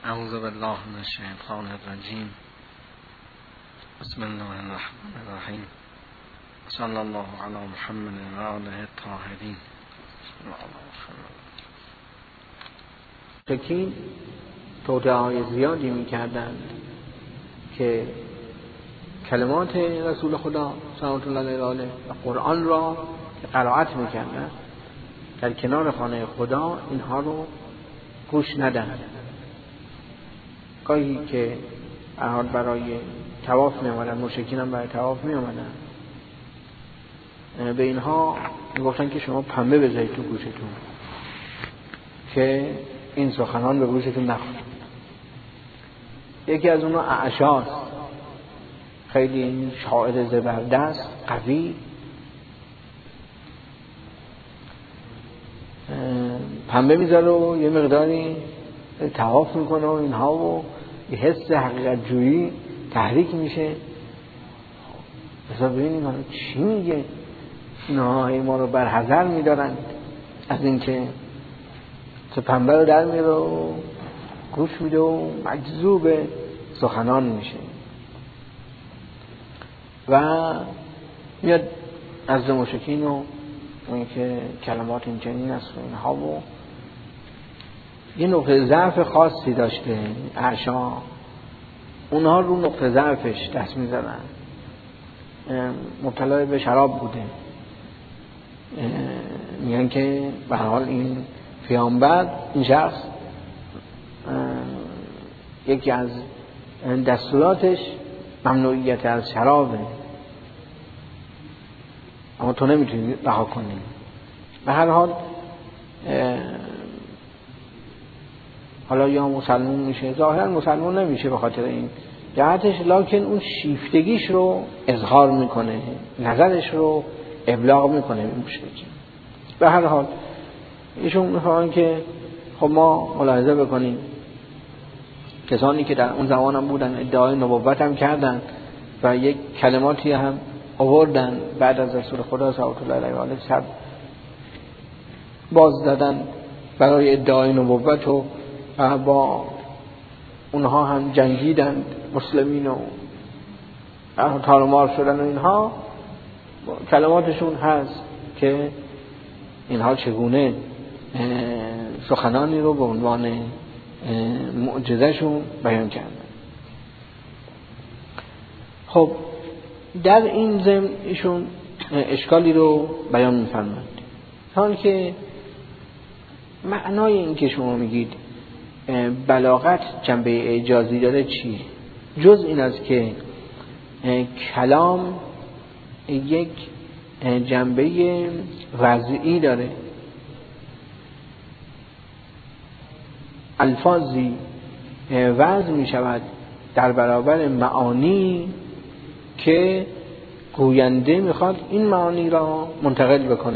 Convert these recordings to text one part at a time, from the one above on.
اعوذ بالله من الشیطان الرجیم. بسم الله الرحمن الرحیم. صلی الله علی محمد و آله الطاهرین. مشرکین توطئه‌های زیادی می‌کردند که کلمات رسول خدا صلوات الله علیه و قرآن را قرائت می‌کردند در کنار خانه خدا اینها رو گوش ندهند. گاهی که برای طواف می‌آمدند، مشرکین هم برای طواف می‌آمدند، به اینها میگفتن که شما پنبه بذارید تو گوشتون که این سخنان به گوشتون نخوره. یکی از اونها اعشاست، خیلی شاعر زبردست قوی، پنبه میذاره و یه مقداری طواف میکنه و اینها و یه حس حقیقت جویی تحریک میشه. بذار ببینیم حالا چی میگه. اینها ما رو برحذر میدارند از اینکه پنبه رو در میره و گوش میده و مجذوب سخنان میشه و میاد از مشرکین و اون که کلمات این چنین است و اینها و یه نقطه ضعف خاصی داشته اعشا. اونها رو نقطه ضعفش دست میزنن. مبتلا به شراب بوده. میگن که به هر حال این پیامبر، این شخص، یکی از دستوراتش ممنوعیت از شرابه، اما تو نمیتونی رها کنی. به هر حال حالا یا مسلمون میشه، ظاهرا مسلمون نمیشه به خاطر این جهتش، لکن اون شیفتگیش رو اظهار میکنه، نظرش رو ابلاغ میکنه به مشرکین. به هر حال ایشون میخوان که خب ما ملاحظه بکنیم کسانی که در اون زمان هم بودن ادعای نبوت هم کردن و یک کلماتی هم آوردن بعد از رسول خدا صلوات الله علیه و آله سر باز زدن برای ادعای نبوت و با اونها هم جنگیدن، مسلمین و تارمار شدن و اینها. کلماتشون هست که اینها چگونه سخنانی رو به عنوان معجزه‌شون بیان کردن. خب در این ضمن ایشون اشکالی رو بیان می‌فرمایند، حال که معنای این که شما میگید بلاغت جنبه اعجازی داره چیه؟ جز این است که کلام یک جنبه وضعی داره، الفاظی وضع می شود در برابر معانی که گوینده میخواد این معانی را منتقل بکنه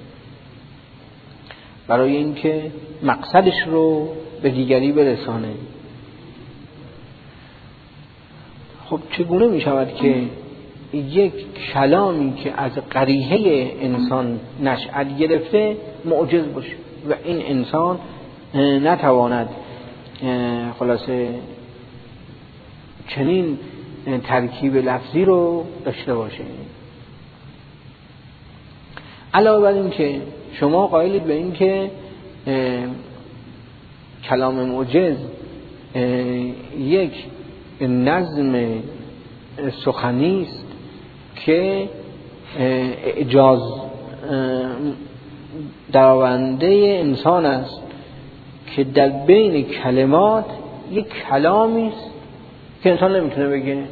برای اینکه مقصدش رو به دیگری برسانه. خب چگونه می شود که یک کلامی که از قریحه انسان نشأت گرفته معجز باشه و این انسان نتواند خلاصه چنین ترکیب لفظی رو داشته باشه؟ علاوه بر این که شما قائلید به این که کلام معجز یک نظم سخنی است که اعجاز درآورنده انسان است که در بین کلمات یک کلامی است که انسان نمیتونه بگه.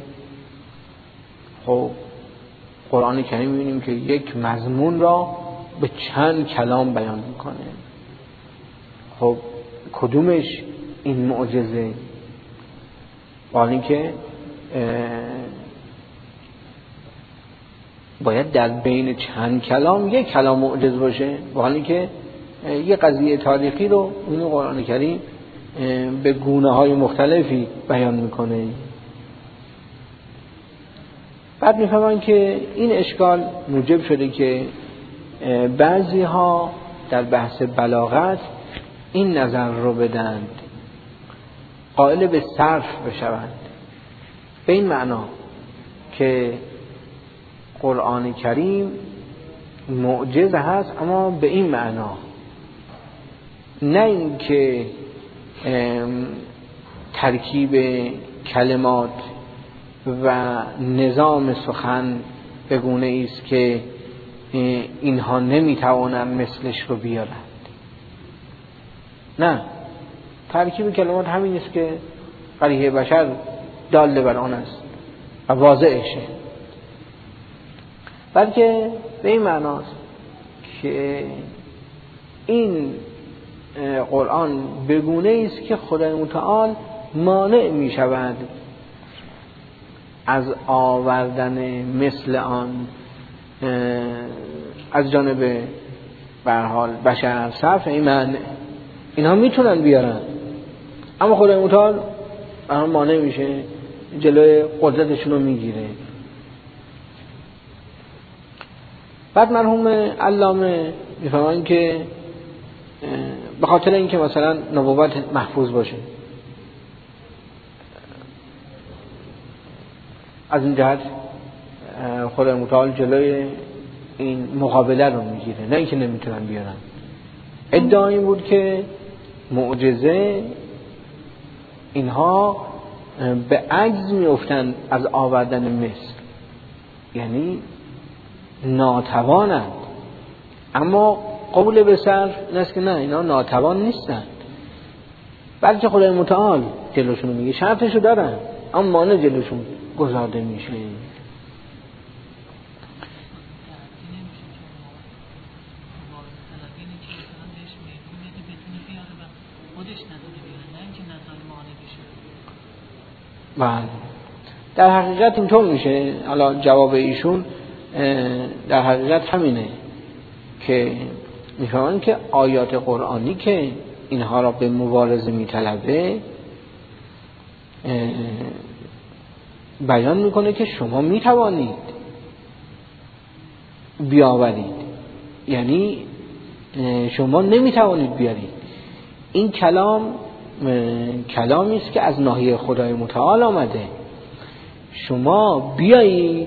خب قرآن کریم می‌بینیم که یک مضمون را به چند کلام بیان میکنه. خب کدومش این معجزه؟ حالی که باید در بین چند کلام یک کلام معجز باشه، حالی که یه قضیه تاریخی رو این قرآن کریم به گونه‌های مختلفی بیان میکنه. بعد میفهمن که این اشکال موجب شده که بعضی ها در بحث بلاغت این نظر رو بدند قائل به صرف بشوند، به این معنا که قرآن کریم معجز هست، اما به این معنا، نه این که ترکیب کلمات و نظام سخن به گونه است که اینها نمیتوانند مثلش رو بیارند. نه، ترکیب کلمات همین است که قریحه بشر دال بر آن است و واضحشه، بلکه به این معناست که این قرآن به گونه است که خدای متعال مانع می شود از آوردن مثل آن از جانب به هر حال بشر. صرف این معنی اینها میتونن بیارن، اما خدای متعال مانع میشه، جلوی قدرتشون رو میگیره. بعد مرحوم علامه میفهمن که به خاطر اینکه مثلا نبوت محفوظ باشه، از این جهت خدای متعال جلوی این مقابله رو میگیره، نه اینکه نمیتونن بیارن. ادعا این بود که معجزه اینها به عجز میافتند از آوردن مثل، یعنی ناتوانند. اما قول به صرف این است که نه، اینا ناتوان نیستند، بلکه خدای متعال جلوشون میگه، شرطشو دارن اما مانع جلوشون گذارده میشه. بله، در حقیقت اینطور میشه. حالا جواب ایشون در حقیقت همینه که میفهمن که آیات قرآنی که اینها را به مبارزه میطلبه بیان میکنه که شما میتوانید بیاورید، یعنی شما نمیتوانید بیارید. این کلامی است که از ناحیه خدای متعال آمده. شما بیایید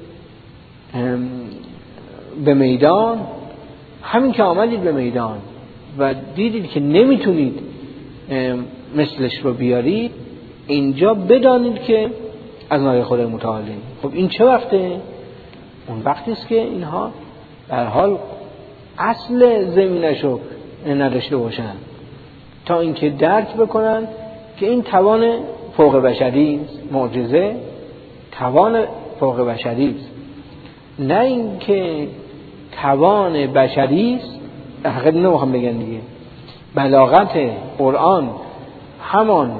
به میدان، همین که آمدید به میدان و دیدید که نمیتونید مثلش رو بیارید، اینجا بدانید که از ناحیه خدای متعاله. خب این چه وقته؟ اون وقتی است که اینها در حال اصل زمینشو نداشته باشن، تا اینکه درک بکنن که این توان فوق بشری است. معجزه توان فوق بشری است، نه اینکه توان بشری است. حقیقت نمیخوام بگن دیگه، بلاغت قرآن همان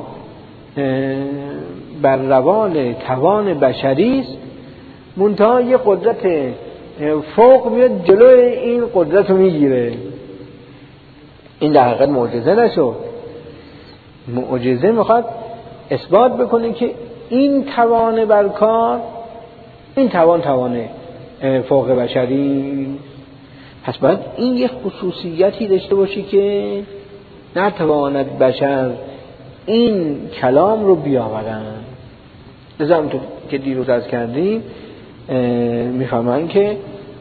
بر روال توان بشری است، منتها یه قدرت فوق میاد جلوی این قدرت رو میگیره. این در حقیقت معجزه نشد. معجزه میخواد اثبات بکنه که این توان برکار، این توان فوق بشری. پس باید این یک خصوصیتی داشته باشه که نتواند بشر این کلام رو بیاورن. لذا همونطور که دیروز عرض کردیم میفهمن که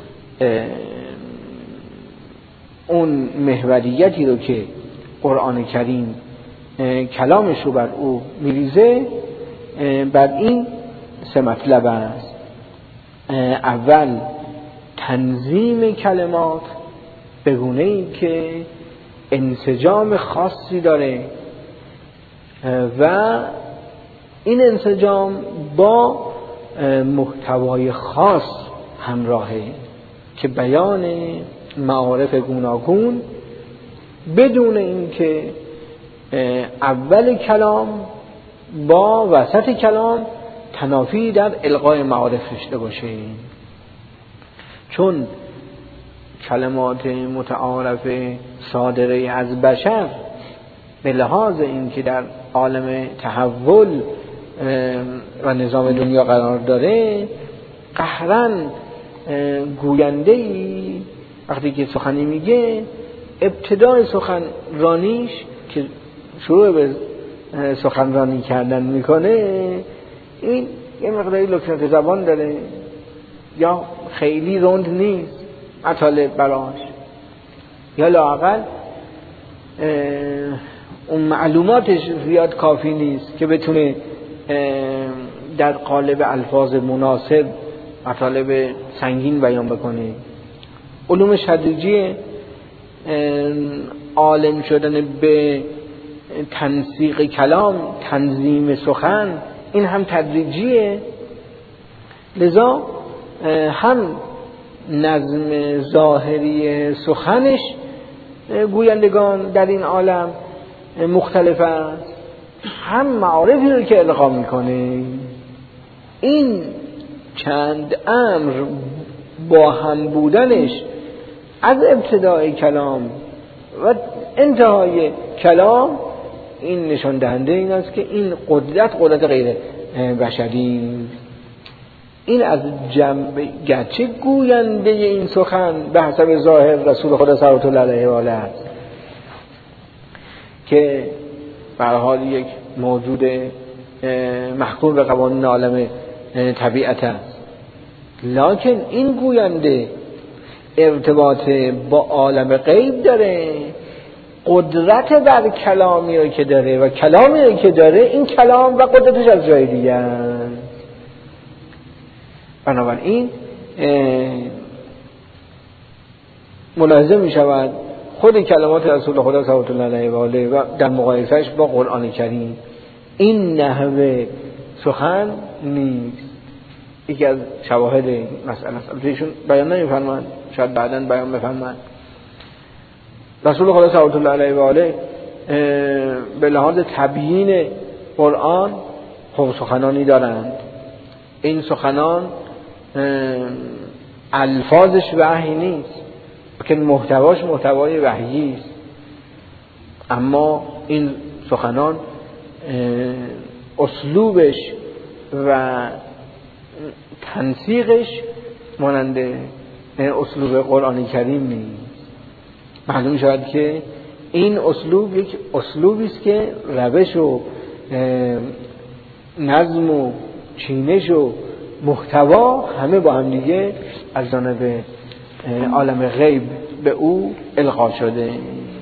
اون محوریتی رو که قرآن کریم کلامش رو بر او میریزه، بر این سه مطلب است. اول تنظیم کلمات به گونه‌ای که انسجام خاصی داره و این انسجام با محتوای خاص همراهه که بیان معارف گوناگون بدون اینکه اول کلام با وسط کلام تنافی در القای معارف داشته باشه. چون کلمات متعارف صادره از بشر به لحاظ اینکه در عالم تحول و نظام دنیا قرار داره، قهرن گوینده‌ای وقتی که سخنی میگه، ابتدای سخن رانیش که شروع به سخنرانی کردن میکنه، این یه مقداری لکنت زبان داره یا خیلی روند نیست مطالب براش، یا لااقل اون معلوماتش زیاد کافی نیست که بتونه در قالب الفاظ مناسب مطالب سنگین بیان بکنه. علوم تدریجی عالم شدن به تنسیق کلام، تنظیم سخن، این هم تدریجیه. لذا هم نظم ظاهری سخنش گویندگان در این عالم مختلف است، هم معارفی رو که القا میکنه. این چند امر با هم بودنش از ابتدای کلام و انتهای کلام، این نشان دهنده این است که این قدرت غیر بشری. این از جنبه گرچه گوینده این سخن به حسب ظاهر رسول خدا صلی الله علیه و آله است که به هر حال یک موجود محکوم به قوانین عالم طبیعت است، لکن این گوینده ارتباط با عالم غیب داره، قدرت بر کلامی رو که داره و کلامی رو که داره، این کلام و قدرتش از جای دیگه است. بنابراین ملاحظه می شود خود کلمات رسول خدا صلی الله علیه و آله و در مقایسهش با قرآن کریم این نحوه سخن نیست. یکی از شواهد این مسئله است، البته ایشون بیان نمی‌فرمایند، شاید بعداً بیان بفرمایند. رسول خدا صلی الله علیه و آله به لحاظ تبیین قرآن خب سخنانی دارند. این سخنان الفاظش وحی نیست که محتواش محتوای وحیی است، اما این سخنان اسلوبش و تنسیقش مانند اسلوب قرآن کریم نیست. معلوم شود که این اسلوب یک اسلوبی است که روش و نظم و چینش و محتوا همه با هم دیگه از جانب عالم غیب به او القا شده.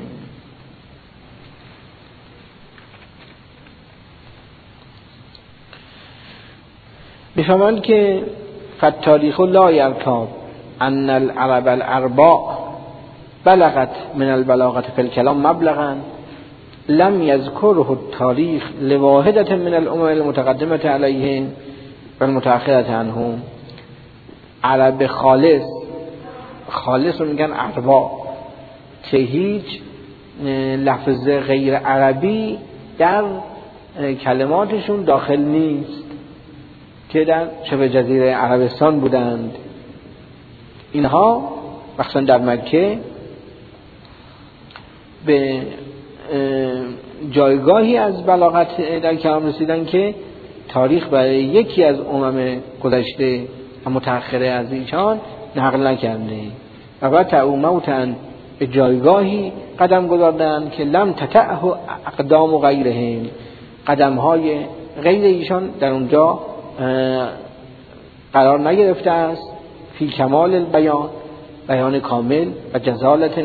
می‌فهمند که فالتاریخ لا یرتاب ان العرب الارباء بلغت من البلاغه فی الكلام مبلغا لم يذكره التاريخ لواحدة من الامم المتقدمة عليهم و المتأخرة عنهم. عرب خالص رو میگن ارباء، که هیچ لفظ غیر عربی در کلماتشون داخل نیست، که در شبه جزیره عربستان بودند. اینها مخصوصا در مکه به جایگاهی از بلاغت در کلام رسیدن که تاریخ برای یکی از امم گذشته و متأخره از ایشان نقل نکرده و بعد او موتن به جایگاهی قدم گذاردند که لم تتعه اقدام و غیرهم، قدم‌های غیر ایشان در اونجا قرار نگرفته است. فی کمال البیان، بیان کامل و جزالت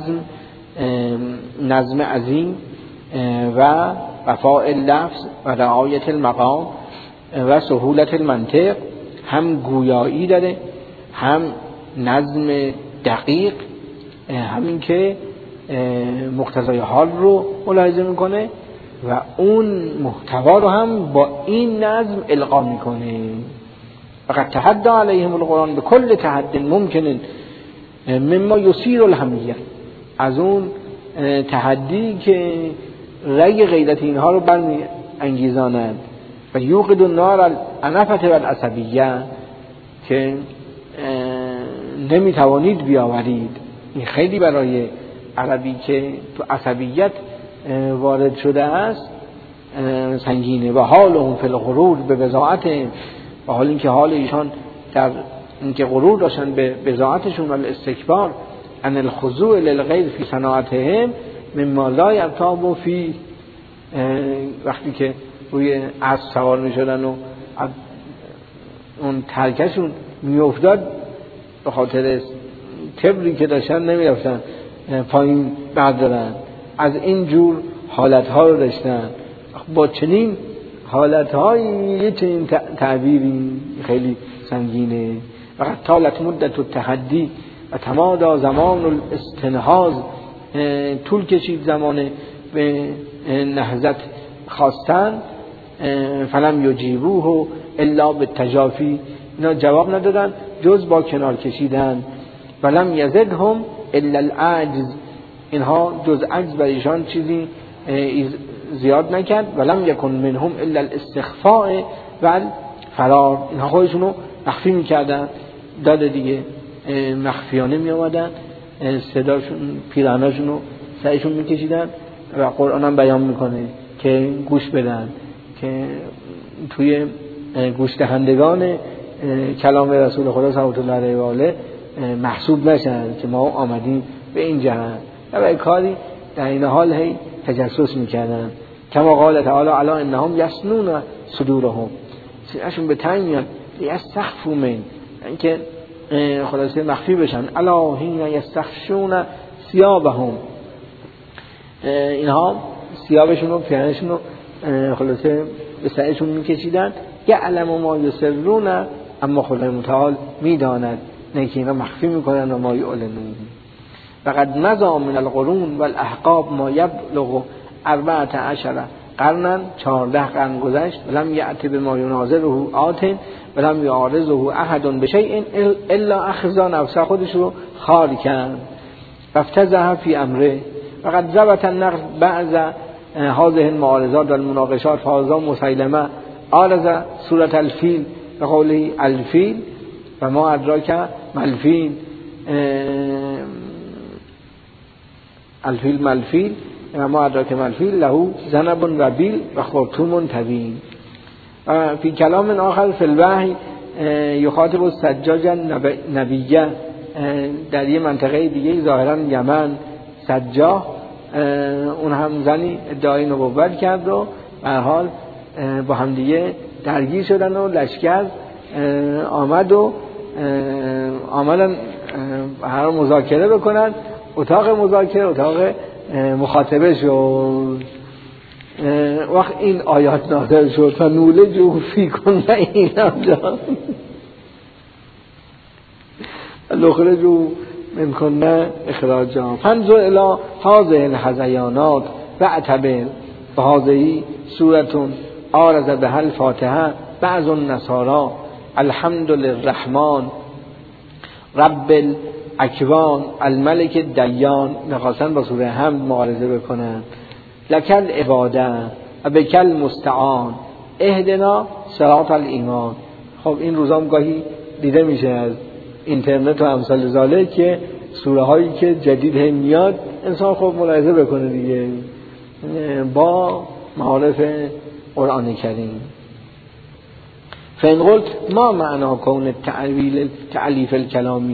نظم عظیم و وفاء اللفظ و رعایت المقام و سهولت المنطق، هم گویایی داره، هم نظم دقیق، همین که مقتضای حال رو ملاحظه میکنه و اون محتوا رو هم با این نظم القا میکنه. فقط تحدى علیهم القرآن به کل تحد ممکن مما یثیر الحمیه، از اون تحدی که رگ غیرت اینها رو برمی انگیزاند و یوقد النار العنفة و العصبیه، که نمیتوانید بیاورید. این خیلی برای عربی که تو عصبیت وارد شده است سنگینه. و حالهم فی الغرور به بضاعت، و حال اینکه حال ایشان در اینکه غرور داشتن به بضاعتشون و الاستکبار عن الخضوع للغیر فی صناعتهم مما لا یرتاب فی وقتی که روی اسب سوار میشدن و اون ترکشون میافتاد به خاطر کبری که داشتن نمیرفتن پایین بردارن. از این جور حالتها رو داشتن. با چنین حالتهایی یه چنین تعبیری خیلی سنگینه. وقت طالت مدت التحدی و تمادا زمان الاستنهاض، طول کشید زمان به نهضت خواستن. فلم یجیبوه الا بالتجافی، اینا جواب ندادن جز با کنار کشیدن. ولم یزدهم الا العجز، اینها جز عجز برایشان چیزی زیاد نکرد. ولم یکن منهم الا الاستخفاء و فرار، اینها خودشونو مخفی میکردن. داده دیگه مخفیانه می آمدن، صداشون پیرهناشونو سرشون میکشیدن و قرآن هم بیان میکنه که گوش بدن، که توی گوش دهندگان کلام رسول خدا صلی الله علیه و آله محسوب نشن که ما آمدیم به این جهان. و کاری در این حال هی تجسس میکردن. کما قال تعالی الا انهم یسنون صدورهم، سینه‌شون به تنگ میاد. یستخفوا من، اینکه خلاصه مخفی بشن. الا حین یستخشون ثیابهم، اینها ثیابشون و پیرهنشون رو خلاصه به سرشون میکشیدن. یعلم ما یسرون، اما خدای متعال میداند نه که اینا مخفی میکنن و ما یعلنون. فقد مضى من القرون والاحقاب ما یبلغ 14 قرنا، 14 قرن گذشت. ولم یأتی بما یناظره آت ولم یعارضه احد بشیء الا اخذ نفسه، خودش رو خار کرد. فافتزع فی امره. فقد ضبط النقل بعض هذه المعارضات والمناقشات. فهذا مسیلمه عارض سورة الفیل بقوله الفیل و ما ادراک ما الفیل، الفیل ملفیل و ما ادراک ما الفیل له ذنب وبیل و خرطوم طویل. فی کلام آخر فی الوحی یخاطب السجاج نبیه، در یه منطقه دیگه ظاهرا یمن، سجاح اون هم زنی ادعای نبوت کرد و به هر حال با هم دیگه درگیر شدن و لشکر آمدن هر مذاکره بکنن. اتاق مذاکره اتاق مخاطبه شد. وقت این آیات نازل شد و نولجوا فیکم و اینا جان لخرجوا منکن اخراجا. فانظر الی هذه الهذیانات واعتبر فهذه سورة عارض بها الفاتحه بعض النصارى الحمد للرحمن رب الاکوان الملک الدیان. نخواستن با سوره حمد معارضه بکنن. لکل عباده و بکل مستعان اهدنا صراط الایمان. خب این روزام گاهی دیده میشه از اینترنت و امثال ذالک که سوره هایی که جدید هم میاد انسان خب ملاحظه بکنه دیگه با معارف قرآن کریم. فان قلت ما معنا کون تعلیف الکلامی،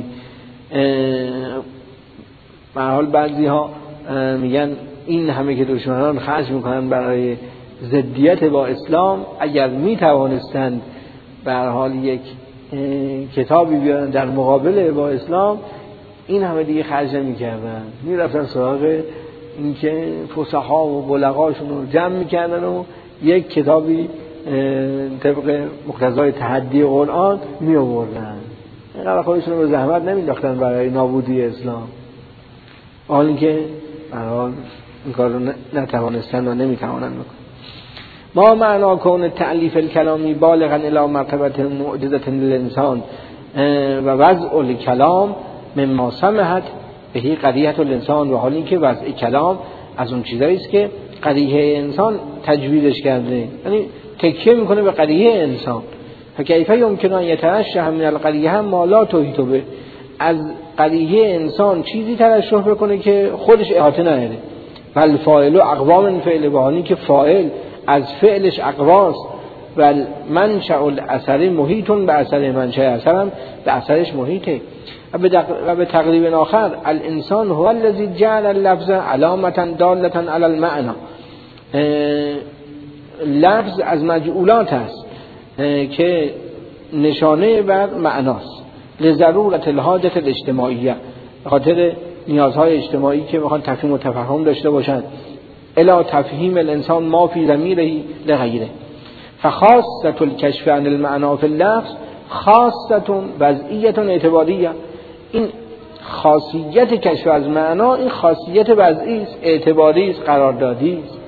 به هر حال بعضی ها میگن این همه که دشمنان خرج میکنن برای ضدیت با اسلام، اگر میتوانستند به هر حال یک کتابی بیارن در مقابل با اسلام، این همه دیگه خرج نمیکردن، میرفتن سراغ اینکه فصحا و بلغاشون رو جمع میکردن و یک کتابی طبق مقتضای تحدی قرآن می آوردن. اینقدر خودشون رو به زحمت نمینداختن برای نابودی اسلام، حالی که برای این کار رو نتوانستن و نمیتوانند بکنن. ما معنا کون تعلیف الکلامی بالغا الی مرتبه معجزه للانسان و وضع الکلام مما سمحت بهی قضیه الانسان، و حالی که وضع کلام از اون چیزایی است که قضیه انسان تجویدش کرده، یعنی تکیه میکنه به قضیه انسان. فکیف یمکن ان یترشح من القضیه ما لا تحیط به، از قضیه انسان چیزی ترشح بکنه که خودش احاطه نداره. بل فاعل اقوا من فعل، بهانی که فاعل از فعلش اقواست. و منشأ الاثر محیط به اثر، منشأ اثرم به اثرش محیطه. و به تقریب آخر الانسان هو الذی جعل اللفظ علامه داله علی المعنى، لفظ از مجعولات است که نشانه بر معناست، لضرورت الحاجت الاجتماعیه، به خاطر نیازهای اجتماعی که میخوان تفهیم و تفهم داشته باشند، الا تفهیم الانسان ما فی ضمیره لغیره. فخاصة الکشف عن المعنا فی اللفظ خاصة وضعیة اعتباریه. این خاصیت کشف از معنا این خاصیت وضعی است، اعتباری است، قراردادی است.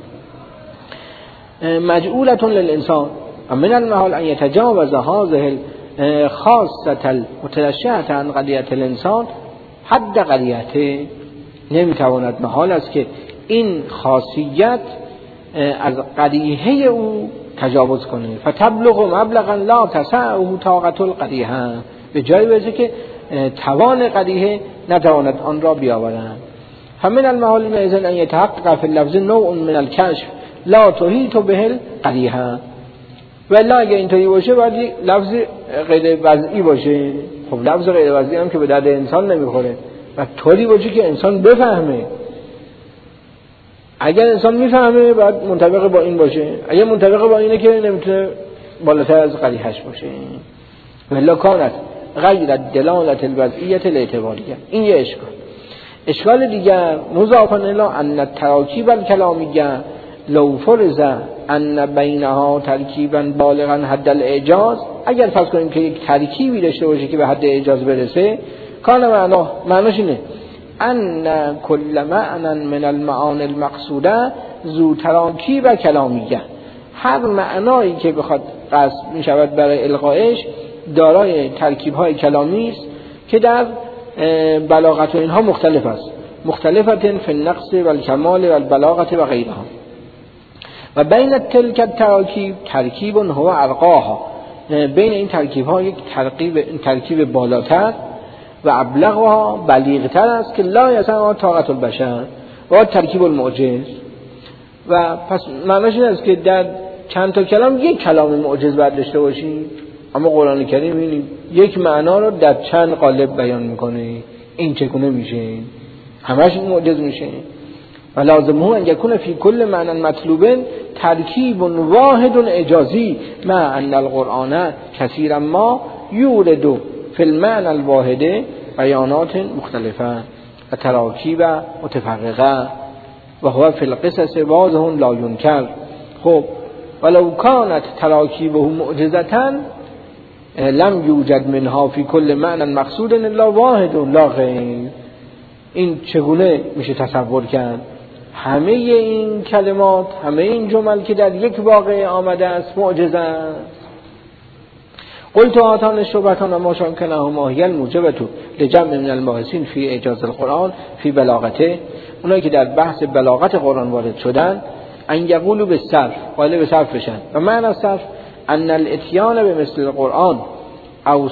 مجعولة للانسان من المحال ان يتجاوز هذه خاصة المترشحة عن قضیة الانسان حد قضیته. نمیتواند محال است که این خاصیت از قضیه او تجاوز کنه. فتبلغ مبلغا لا تسعه طاقة القضیه، به جای برسه که توان قضیه نتواند آن را بیاورد. فمن المحال اذن ان يتحقق في اللفظ نوع من الكشف لا تحيط به القضیه. ولی اگه اینطوری باشه باید لفظ غیر وضعی باشه. خب لفظ غیر وضعی هم که به درد انسان نمیخوره و طوری باشه که انسان بفهمه. اگر انسان میفهمه باید منطبق با این باشه، اگر منطبق با اینه که نمیتونه بالاتر از قریحش باشه. ولی کانت غیر دلالت الوضعیت الاعتباریه. این یه اشکال دیگر مضافاً الی ان التراکیب الکلامیه لو فرض ان بینها ترکیبا بالغا حد الاعجاز، اگر فرض کنیم که یک ترکیبی داشته باشه که به حد اعجاز برسه، کان معناش اینه ان کل معنی من المعانی المقصوده ذو تراکیب کلامیه. هر معنایی که بخواد قصد می شود برای القایش دارای ترکیب‌های کلامی است که در بلاغت و اینها مختلف است، مختلفت فی النقص و الکمال و البلاغت و غیرها. و بین تلک التراکیب ترکیب هو ارقاها، بین این ترکیب‌ها یک ترکیب بالاتر و ابلغها بلیغتر است که لا یسع طاقت البشر و ترکیب المعجز. و پس معنیش این است که در چند تا کلام یک کلام معجز باید داشته باشیم، اما قرآن کریم می‌بینیم یک معنا رو در چند قالب بیان میکنه. این چگونه میشه؟ همش این معجز میشه. و لازمه ان یکون فی کل معنی مطلوب ترکیب واحد اعجازی مع ان القرآن کثیرا ما یورد فی المعنى الواحد بیانات مختلفه و تراکیب متفرقه و هو فی القصص واضح لا ینکر. خب ولو کانت تراکیبه معجزة لم یوجد منها فی کل معنی مقصود الا واحد لا غیر. این چگونه میشه تصور کرد؟ همه این کلمات، همه این جمل که در یک واقعه آمده است معجزه است. قلت آتان الشبهتان ما شانکنهما هی الموجبة لجمع من المباحثین فی اعجاز القرآن فی بلاغته. اونایی که در بحث بلاغت قرآن وارد شدن ان یقولوا بالصرف، قائل به صرف بشن. و معنی صرف ان الاتیان بمثل القرآن او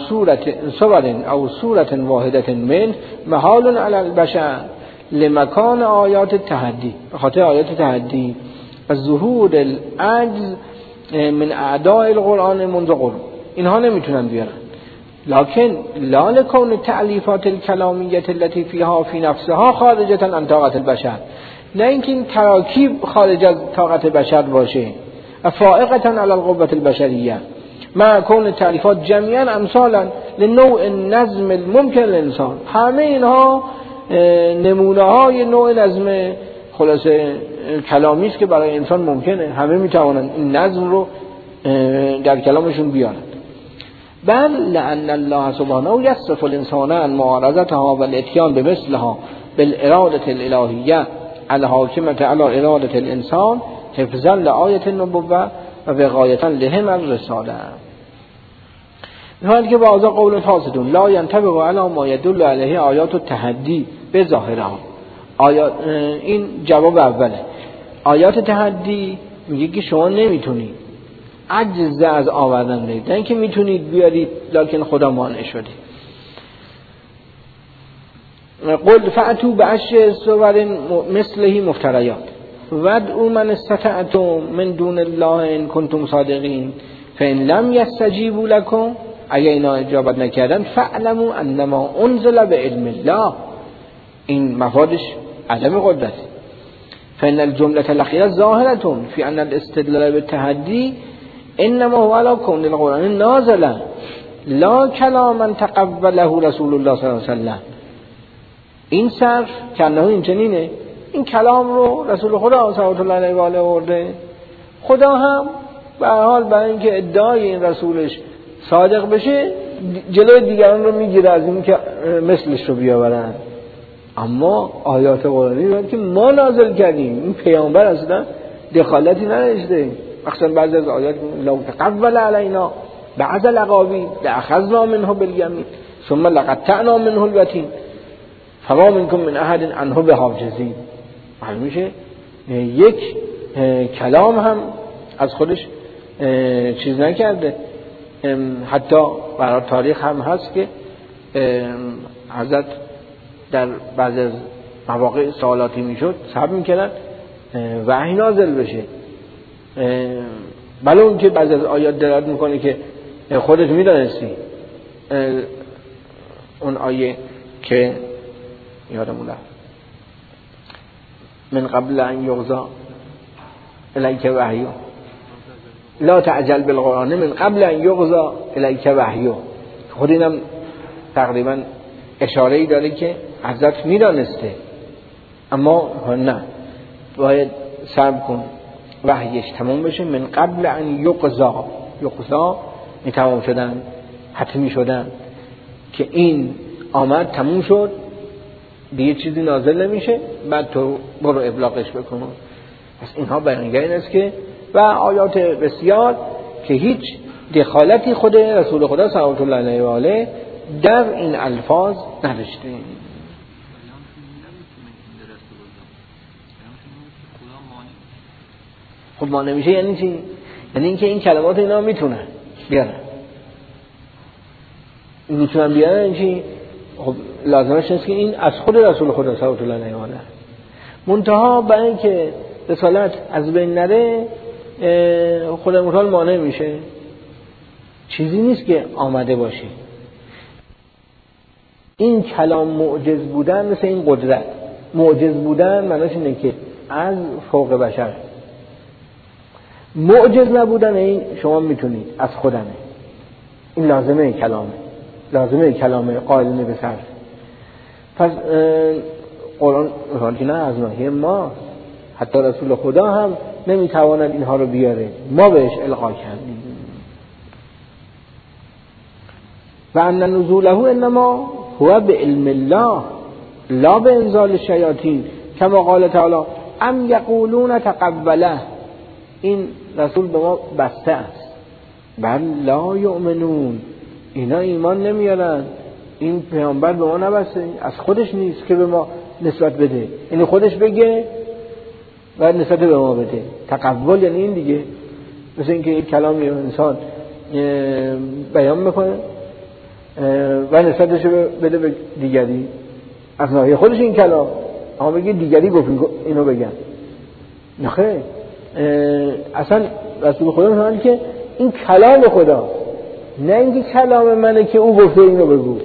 صورت واحدة من محال علی البشر لمکان آیات التحدی، به خاطر آیات تحدی و ظهور العجز من اعداء القرآن منذ قرون. اینها نمیتونن بیارن. لکن لا لکون تعلیفات الکلامیه التي فيها فی نفسها خارجة عن طاقت البشر، نه اینکه این تراکیب خارج از طاقت بشر باشه، فائقة علی القوة البشریه، مع کون تعلیفات جميعا امثالا لنوع النظم الممکن للانسان. همه اینها نمونه های نوع نظم خلاصه کلامی است که برای انسان ممکنه، همه میتوانند این نظم رو در کلامشون بیارند. بل لأن الله سبحانه یصرف الانسان عن معارضتها و الاتیان بمثلها بالاراده الالهیه الحاکمه علی اراده الانسان حفظا لآیه النبوه و وقایه لهم الرساله. حال که بعضا قول فاسدون لا ینطبق علی ما یدل علیه آیات التحدی به ظاهرها. این جواب اوله. آیات تحدی میگه که شما نمیتونید، عجز از آوردن دارید، نه اینکه میتونید بیارید لکن خدا مانع شده. قل فأتوا بعشر سور مثله مفتریات وادعوا من استطعتم من دون الله ان کنتم صادقین فان لم یستجیبوا لکم، اگه اینا اجابت نکردن فاعلموا انما انزل بعلم الله. این مفادش علم قدرت. فإن الجملة الأخيرة ظاهرة في أن الاستدلال بالتحدي انما هو على كون القرآن نازلا لا کلاما تقبله رسول الله صلی الله علیه وسلم. این صرف کنه این چنینه، این کلام رو رسول خدا صلی الله علیه و آله آورده. خدا هم به هر حال برای اینکه ادعای این رسولش صادق بشه جلوی دیگران رو میگیره از این که مثلش رو بیاورن. اما آیات قرآنی رو که ما نازل کردیم، این پیامبر اصلا دخالتی نداشته. مثلا بعضی از آیات لو تقبل علینا بعض الاقاویل لاخذنا منه بالیمین ثم لقطعنا منه الوتین فما منکم من احد عنه بحاجزین. میشه یک کلام هم از خودش چیز نکرده. حتی برای تاریخ هم هست که حضرت در بعضی از مواقع سوالاتی میشد صبر میکردن وحی نازل بشه. بله اون که بعضی از آیات دلالت میکنه که خودت میدانستی. اون آیه که یادمون رفت من قبل ان یغضا الیک وحیو لا تعجل بالقرآن من قبل ان یغضا الیک وحیو. خود اینم تقریبا اشاره‌ای داره که حضرت میدانسته، اما نه، باید صبر کن وحیش تمام بشه. من قبل ان یغضا، یغضا تمام شدن، حتمی شدن که این آمد تموم شد دیگه چیزی نازل نمیشه، بعد تو برو ابلاغش بکن. پس اینها بیانگر این است که و آیات بسیار که هیچ دخالتی خود رسول خدا صلی الله علیه و آله در این الفاظ نداشته. خب ما نمیشه یعنی چی؟ یعنی اینکه این کلمات اینا میتونن بیارن، میتونن بیارن. این چی؟ خب لازمش نیست که این از خود رسول خدا صلی الله علیه و آله. منتها برای اینکه رسالت از بین نره خدا متعال مانع میشه. چیزی نیست که آمده باشه. این کلام معجز بودن مثل این قدرت. معجز بودن معنیش اینه که از فوق بشر. معجز نبودن این شما میتونید از خودمه. این لازمه کلامه، لازمه کلامه قائلانه به صرف. پس قرآن که نه از ناحیه ما، حتی رسول خدا هم نمیتواند اینها رو بیاره، ما بهش القا کردیم. و ان نزوله انما هو بعلم الله لا بانزال الشیاطین کما قال تعالی ام یقولون تقبله. این رسول به ما بسته است. بل لا یؤمنون، اینا ایمان نمیارن. این پیامبر به ما نبسته، از خودش نیست که به ما نسبت بده، یعنی خودش بگه و نسبت به ما بده. تقبل یعنی این دیگه، مثل اینکه یک کلامی انسان بیان میکنه و نسبتش بده به دیگری از ناحیه خودش این کلام، اما بگه دیگری گفت اینو بگن. نخیر، اصلا رسول خدا میگه که این کلام خدا، نه اینکه کلام منه که او گفته اینو بگو.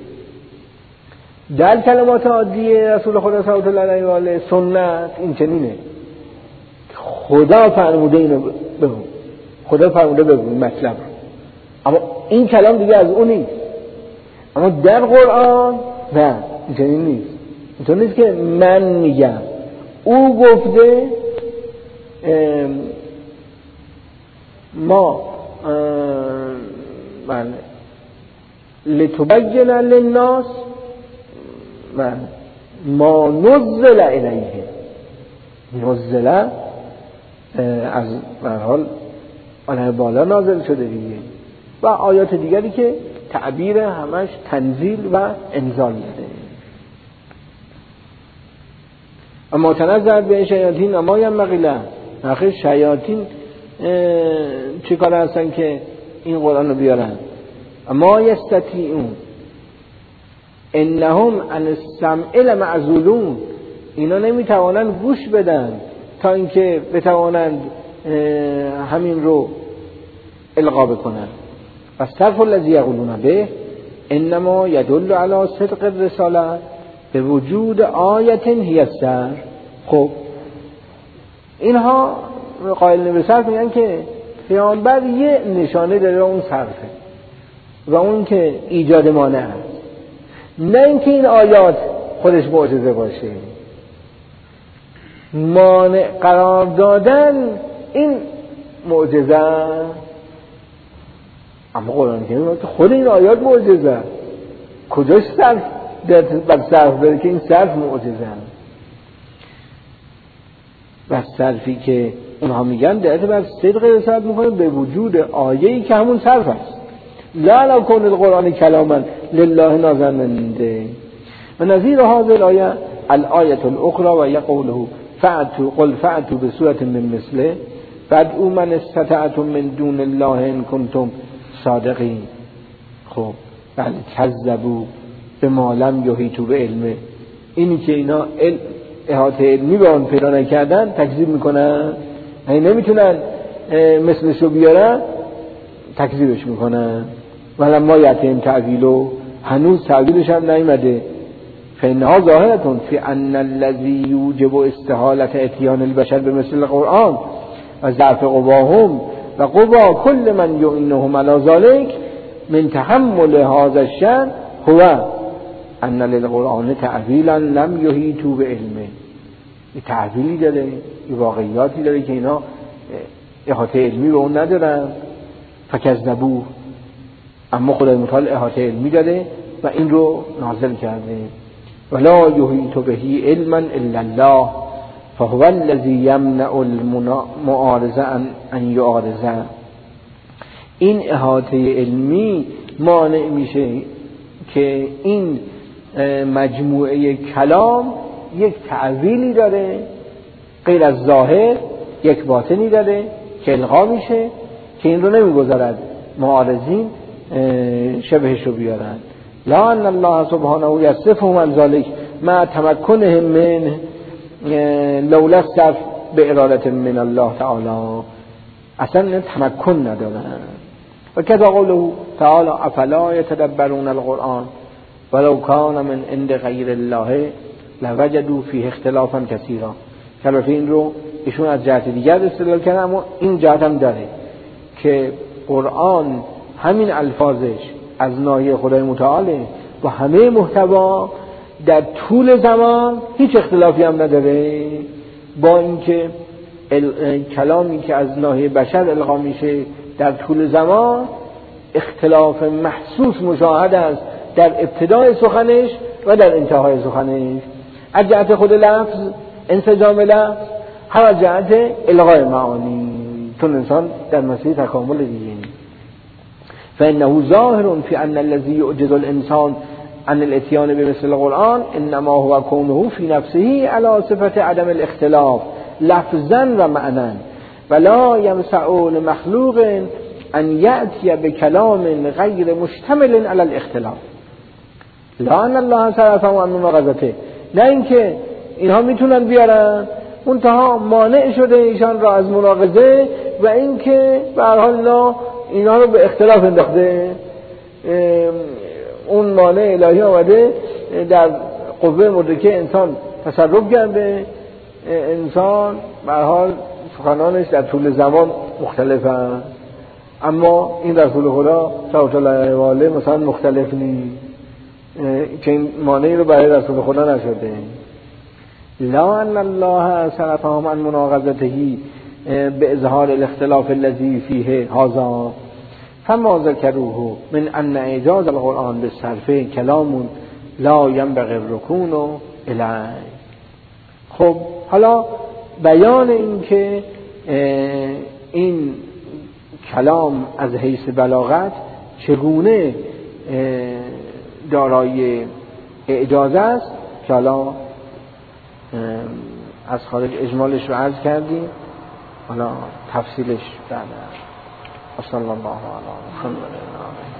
در کلمات عادیه رسول خدا صلی الله علیه و آله سنت این چنینه، خدا فرموده اینو بگو، خدا فرموده بگو این مطلب. اما این کلام دیگه از اون نیست. اما در قرآن نه، این چنین نیست. اینطور نیست که من میگم او گفته ما من لتبین للناس من ما نزل الیه. نزل از حال آنها بالا نازل شده دیگه، و آیات دیگری که تعبیر همش تنزیل و انزال میده. اما تنزل به شیاطین اما ینبغی له. آخه شیاطین چه کار هستن که این قرآن رو بیارن؟ اما یستطیعون انهم عن السمع لمعزولون. اینا نمیتوانند گوش بدن تا اینکه بتوانند همین رو القا بکنن. فاستغفر الذی یقولون به انما یدل علی صدق الرساله به وجود آیه هی السر. خب اینها قائلین به صرف میگن که پیامبر یه نشانه داره، اون صرفه و اون که ایجاد مانع هست، نه اینکه این آیات خودش معجزه باشه. مانع قرار دادن این معجزه، اما قرآن کریم که خود این آیات معجزه، کجاش صرف بر صرف داره که این صرف معجزه؟ و صرفی که اونها میگن دلیل بر صدق رسالت میکنه به وجود آیه‌ای که همون صرف است. لا کن القرآن کلاما لله نازل منده. و نظیر هذه الآیه الآیه الاخرى و یقوله فأتوا بسورة من مثله فادعوا من استطعتم من دون الله ان کنتم صادقین. خب بله، کذبوا بما لم یحیطوا بعلمه، اینی که اینا احاطه علمی به آن پیدا نکردن تکذیب میکنن، یعنی نمیتونن مثلشو بیارن، تکذیبش میکنن. ولما یأتیهم تعویله، هنوز تعویلش هم نیامده. فإنها ظاهرة فی ان الذی یوجب استحالة اتیان البشر بمثل القرآن و ضعف قواهم و قوا کل من یعینهم علی ذلک من تحمل هذا الشأن هو ان للقرآن تعویلا لم یحیطوا بعلمه. یه تعویلی داره، یه واقعیاتی داره که اینا احاطه علمی به اون ندارن. فکذبوه، اما خدای متعال احاطه علمی داره و این رو نازل کرده. ولا یحیط به علما الا الله فهو الذی یمنع المعارضه ان یعارضه. این احاطه علمی مانع میشه که این مجموعه کلام یک تعویلی داره غیر از ظاهر، یک باطنی داره که الغا میشه که این رو نمیگذارد معارضین شبهش رو بیارن. لا ان الله سبحانه یصفهم عن ذلک مع تمکنهم من لولا الصرف بإرادة من الله تعالی، اصلا تمکن ندارن. و کذا قوله تعالی افلا یتدبرون القرآن ولو کان من عند غیر الله لوجدوا فیه اختلافا کثیرا. البته این رو ایشون از جهت دیگر استدلال کردن، اما این جهت هم داره که قرآن همین الفاظش از ناحیه خدای متعاله و همه محتوا در طول زمان هیچ اختلافی هم نداره، با اینکه کلامی که از ناحیه بشر القا میشه در طول زمان اختلاف محسوس مشاهد است در ابتدای سخنش و در انتهای سخنش، از جهت خود لفظ، انسجام لفظ، هم از جهت الغای معانی، چون انسان در مسیر تکامل دیگه. فإنه ظاهر في أن الذي يعجز الإنسان عن الاتيان بمثل القرآن إنما هو كونه في نفسه على صفة عدم الاختلاف لفظا و معنا ولا يمسع لمخلوق أن يأتي بكلام غير مشتمل على الاختلاف. لا أن الله صرفهم عن مناقضته، نه اینکه اینها میتونن بیارن منتها مانع شده ایشان را از مناقضه و اینکه به هر حال اینا رو به اختلاف انداخته. اون مانع الهی آمده در قوه مدرکه انسان تصرف کرده، انسان به هر حال سخنانش در طول زمان مختلفه، اما این رسول خدا صلی الله علیه و آله مثلا مختلف نیست، که این مانعی رو برای رسول خدا نشده. لا ان الله صرفهم عن مناقضته باظهار الاختلاف الذي فيه هذا فما ذكروه من ان اعجاز القرآن بالصرف کلام لا ينبغي الركون الیه. خب حالا بیان این که این کلام از حیث بلاغت چگونه دارای اعجاز است که حالا از خارج اجمالش رو عرض کردیم، حالا تفصیلش بعد. صلی الله علیه و آله.